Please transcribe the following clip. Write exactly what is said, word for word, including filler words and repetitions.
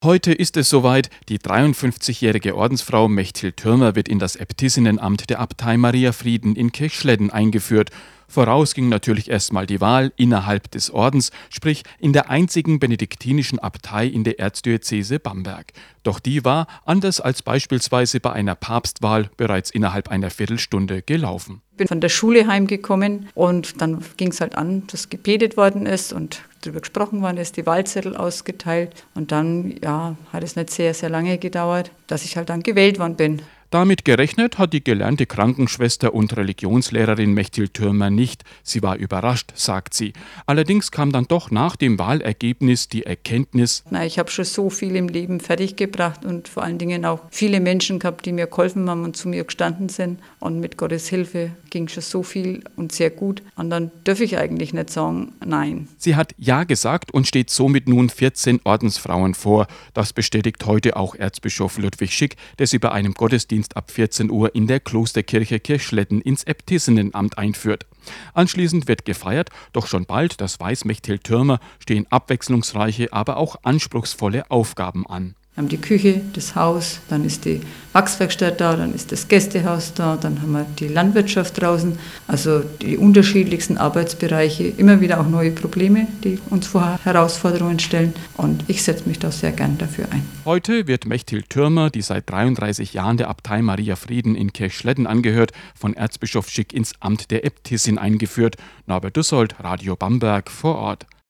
Heute ist es soweit, die dreiundfünfzigjährige Ordensfrau Mechthild Thürmer wird in das Äbtissinnenamt der Abtei Maria Frieden in Kirchschledden eingeführt. Voraus ging natürlich erstmal die Wahl innerhalb des Ordens, sprich in der einzigen benediktinischen Abtei in der Erzdiözese Bamberg. Doch die war, anders als beispielsweise bei einer Papstwahl, bereits innerhalb einer Viertelstunde gelaufen. Ich bin von der Schule heimgekommen und dann ging es halt an, dass gebetet worden ist und darüber gesprochen worden ist, die Wahlzettel ausgeteilt. Und dann ja, hat es nicht sehr, sehr lange gedauert, dass ich halt dann gewählt worden bin. Damit gerechnet hat die gelernte Krankenschwester und Religionslehrerin Mechthild Thürmer nicht. Sie war überrascht, sagt sie. Allerdings kam dann doch nach dem Wahlergebnis die Erkenntnis: Na, ich habe schon so viel im Leben fertiggebracht und vor allen Dingen auch viele Menschen gehabt, die mir geholfen haben und zu mir gestanden sind. Und mit Gottes Hilfe ging schon so viel und sehr gut. Und dann dürfe ich eigentlich nicht sagen, nein. Sie hat Ja gesagt und steht somit nun vierzehn Ordensfrauen vor. Das bestätigt heute auch Erzbischof Ludwig Schick, der sie bei einem Gottesdienst ab vierzehn Uhr in der Klosterkirche Kirchschledden ins Äbtissinnenamt einführt. Anschließend wird gefeiert, doch schon bald, das weiß Mechthild Thürmer, stehen abwechslungsreiche, aber auch anspruchsvolle Aufgaben an. Wir haben die Küche, das Haus, dann ist die Wachswerkstatt da, dann ist das Gästehaus da, dann haben wir die Landwirtschaft draußen. Also die unterschiedlichsten Arbeitsbereiche, immer wieder auch neue Probleme, die uns vor Herausforderungen stellen. Und ich setze mich da sehr gern dafür ein. Heute wird Mechthild Thürmer, die seit dreiunddreißig Jahren der Abtei Maria Frieden in Kirchschledden angehört, von Erzbischof Schick ins Amt der Äbtissin eingeführt. Norbert Dussold, Radio Bamberg vor Ort.